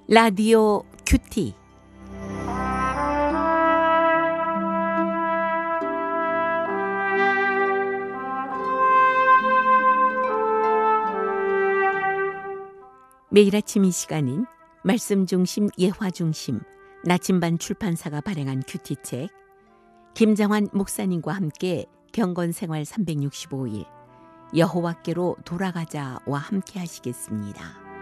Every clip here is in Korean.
라디오 큐티. 매일 아침 이 시간은 말씀 중심 예화 중심 나침반 출판사가 발행한 큐티책, 김정환 목사님과 함께 경건생활 365일 여호와께로 돌아가자와 함께 하시겠습니다.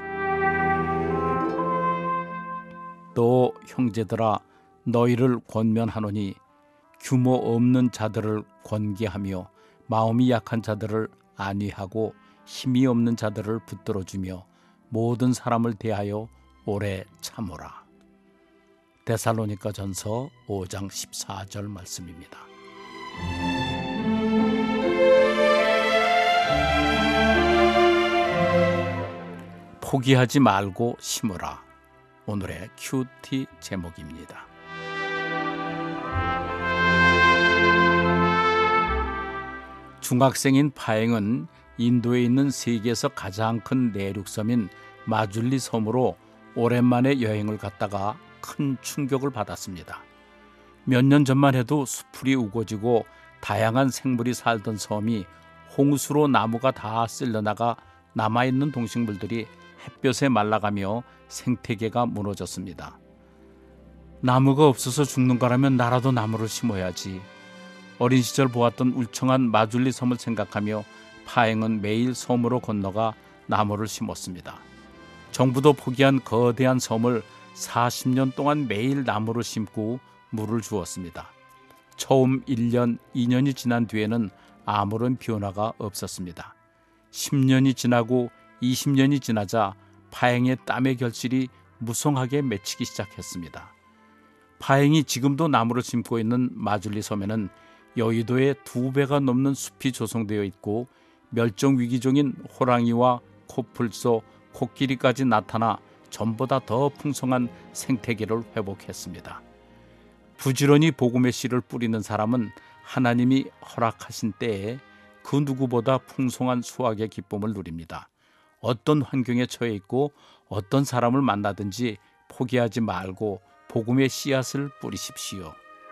또 형제들아, 너희를 권면하노니 규모 없는 자들을 권계하며 마음이 약한 자들을 안위하고 힘이 없는 자들을 붙들어주며 모든 사람을 대하여 오래 참으라. 데살로니가전서 5장 14절 말씀입니다. 포기하지 말고 심으라. 오늘의 큐티 제목입니다. 중학생인 파행은 인도에 있는 세계에서 가장 큰 내륙섬인 마줄리 섬으로 오랜만에 여행을 갔다가 큰 충격을 받았습니다. 몇 년 전만 해도 수풀이 우거지고 다양한 생물이 살던 섬이 홍수로 나무가 다 쓸려나가 남아있는 동식물들이 햇볕에 말라가며 생태계가 무너졌습니다. 나무가 없어서 죽는 거라면 나라도 나무를 심어야지. 어린 시절 보았던 울청한 마줄리 섬을 생각하며 파행은 매일 섬으로 건너가 나무를 심었습니다. 정부도 포기한 거대한 섬을 40년 동안 매일 나무를 심고 물을 주었습니다. 처음 1년, 2년이 지난 뒤에는 아무런 변화가 없었습니다. 10년이 지나고 20년이 지나자 파행의 땀의 결실이 무성하게 맺히기 시작했습니다. 파행이 지금도 나무를 심고 있는 마줄리 섬에는 여의도의 2배가 넘는 숲이 조성되어 있고 멸종위기종인 호랑이와 코뿔소, 코끼리까지 나타나 전보다 더 풍성한 생태계를 회복했습니다. 부지런히 복음의 씨를 뿌리는 사람은 하나님이 허락하신 때에 그 누구보다 풍성한 수확의 기쁨을 누립니다. 어떤 환경에 처해 있고 어떤 사람을 만나든지 포기하지 말고 복음의 씨앗을 뿌리십시오.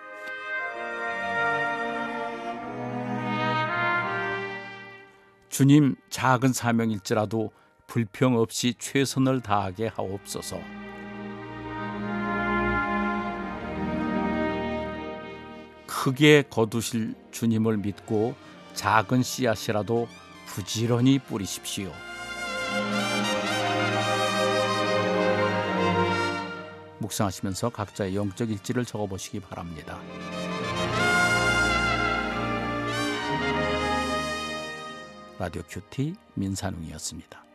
주님, 작은 사명일지라도 불평 없이 최선을 다하게 하옵소서. 크게 거두실 주님을 믿고 작은 씨앗이라도 부지런히 뿌리십시오. 묵상하시면서 각자의 영적 일지를 적어보시기 바랍니다. 라디오 큐티 민산웅이었습니다.